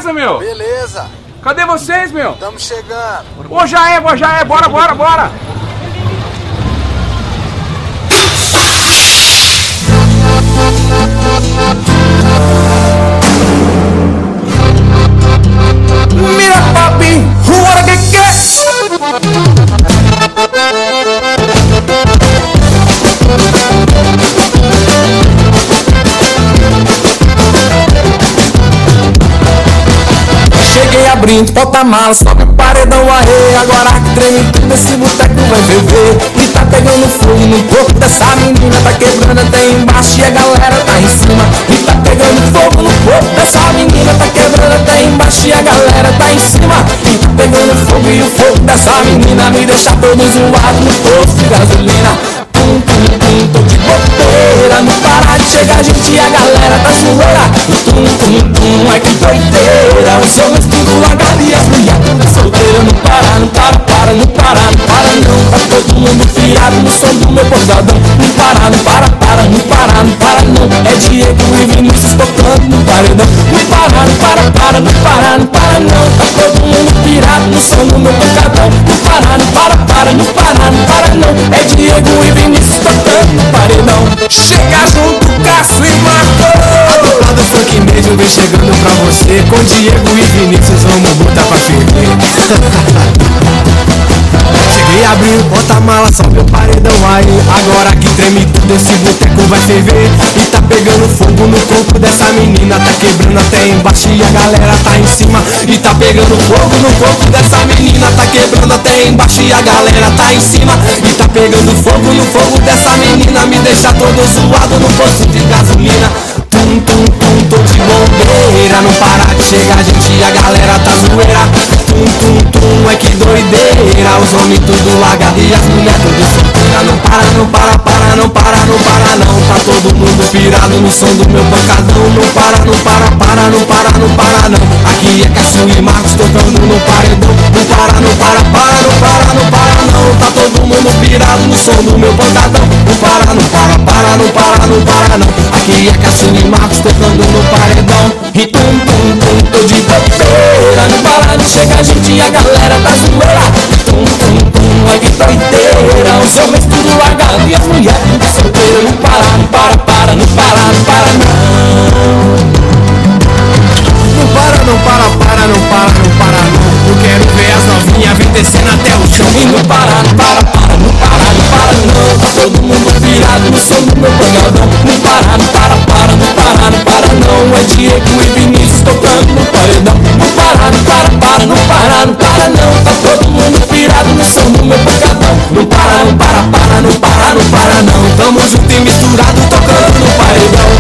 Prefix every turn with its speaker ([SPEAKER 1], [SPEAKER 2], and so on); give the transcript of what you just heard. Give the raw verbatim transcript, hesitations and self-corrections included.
[SPEAKER 1] Beleza, meu?
[SPEAKER 2] Beleza.
[SPEAKER 1] Cadê vocês, meu?
[SPEAKER 2] Tamo chegando.
[SPEAKER 1] Ô, já é, ô, já é. Bora, bora, bora.
[SPEAKER 3] Mira, papi, what que que? Cheguei abrindo, porta-mala, sobe o paredão, aê. Agora que treme tudo, esse boteco vai ferver. E tá pegando fogo no corpo dessa menina. Tá quebrando até embaixo e a galera tá em cima. E tá pegando fogo no corpo dessa menina. Tá quebrando até embaixo e a galera tá em cima. E tá pegando fogo e o fogo dessa menina me deixa todo zoado no posto de gasolina. Pum, pum, pum, tô de bobeira. Não para de chegar gente e a galera tá zoeira. Tum, tum, tum, ai que doideira. Os homens tudo largado e as mulheres tudo solteira. Não para, não para, para, não para, não para não. Tá todo mundo fiado no som do meu portadão. Não para, não para, para, não para, não para não. É Diego e Vinícius tocando no paredão. Não para, não para, para, não para, não para não. Tá todo mundo pirado no som do meu portadão. Não para, não para, para, não para, não para não. É Diego e Vinícius tocando no paredão. Chega junto, Cássio e Marco. A dupla do funk mesmo vem chegando pra você. Com Diego e Vinícius vamos botar pra ferver. Cheguei abrindo, bota a mala, sobe o paredão aí. Agora que treme tudo, esse boteco vai ferver. E tá pegando fogo no corpo dessa menina. Tá quebrando até embaixo e a galera tá em cima. E tá pegando fogo no corpo dessa menina. Tá quebrando até embaixo e a galera tá em cima. E tá pegando fogo e o fogo dessa menina me deixa todo zoado no posto de gasolina. Tum, tum, tum, tô de bombeira. Não para de chegar gente e a galera tá zoeira. Tum, tum, tum, é que doideira. Os homens tudo largado e as mulheres tudo solteira. Não para, não para, para, não para, não para não. Tá todo mundo pirado no som do meu pancadão. Não para, não para, para, não para, não para não. Aqui é Cássio e Marcos tocando no paredão. Não para, não para, para, não para, não para não. Tá todo mundo pirado no som do meu pancadão. Não para, não para, para, não para, não para não. Aqui é Cássio e Marcos tocando no paredão. E tum, tum, tum, tô de bobeira. Não para de chegar gente e a galera tá zoeira. Tum, tum, tum, ai que doideira. Os homens tudo largado e as mulheres tudo solteira. Não para, não para, para, não para, não para não. Não para, não para, para, não para, não para não. Eu quero ver as novinhas vem descendo até o chão. E não para, não para, para, não para, não para não. Tá todo mundo virado no som do meu pancadão. Não para, não para, para, não para, não para não. É Diego e Vinícius tocando no paredão. Não para, não para, para, não para, não para não. Tá todo mundo virado no som do meu pancadão. Não para, não para, para, não para, não para não. Tamo junto e misturado tocando no paredão.